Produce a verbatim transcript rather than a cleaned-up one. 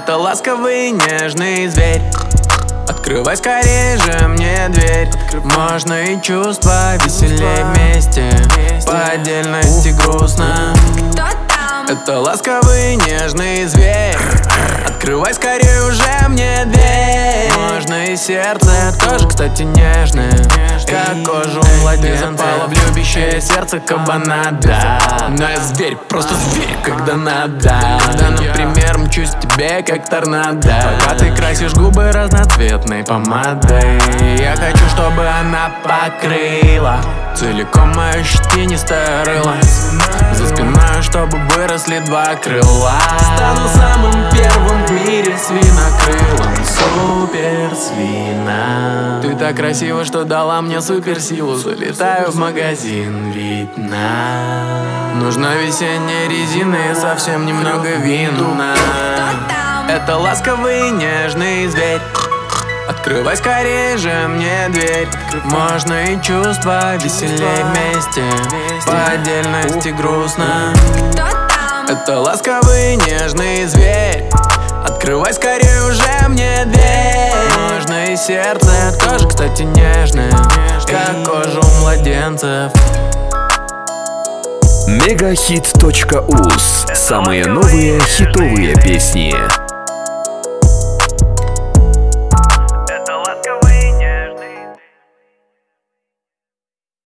Это ласковый нежный зверь. Открывай скорее же мне дверь. Можно и чувства веселее вместе, по отдельности грустно. Это ласковый нежный зверь. Открывай скорее уже мне дверь. Можно и сердце тоже, кстати, нежное, как кожу младенца. Пала в любящее сердце кабана, да. Но я зверь, просто зверь, когда надо. Когда, например, мчусь к тебе, как торнадо. Пока ты красишь губы разноцветной помадой, я хочу, чтобы она покрыла целиком мое щетинистое рыло. За спиной, чтобы выросли два крыла. Стану самым первым в мире свинокрылом. Суперсвина. Ты так красива, что дала мне суперсилу. Залетаю в магазин, видно. Нужна весенняя резина и совсем немного вина. Это ласковый нежный зверь. Открывай скорее же мне дверь. Можно и чувства веселее вместе, по отдельности грустно. Это ласковый нежный зверь. Открывай скорее уже мне дверь. Можно и сердце тоже, кстати, нежное, как кожа у младенцев. Мегахит точка уз. Самые новые хитовые песни.